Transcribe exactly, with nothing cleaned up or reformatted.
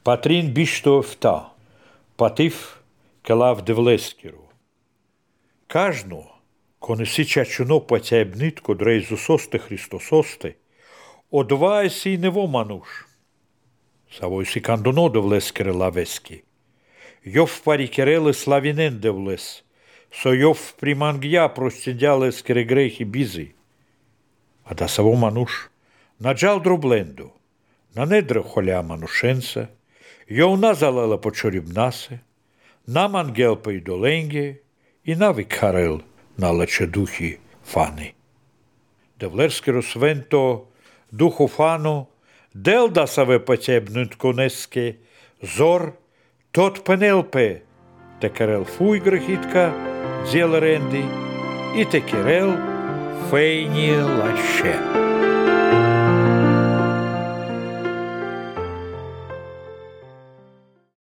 Patrин bišto vta, patif kelav devleskeru. Кажно, коне сича чуно потябнитко дрейзу состе Христососте, одвае си нево мануш. Савой си кандоно девлескере лавески. Йов парикереле славинен девлес, со йов примангья простидялескере грехи бизи. А да саво мануш, наджал дробленду, на недре холя манушенса, йов назалела почорібнасе, нам ангел пейдоленге, і навик харел на лечедухі фани. Девлерскеро свенто духу фану, дел да саве потебнут конеске, зор тот пенелпе, те керел фуй грехітка, дзєл ренди, і те керел фейні лаще.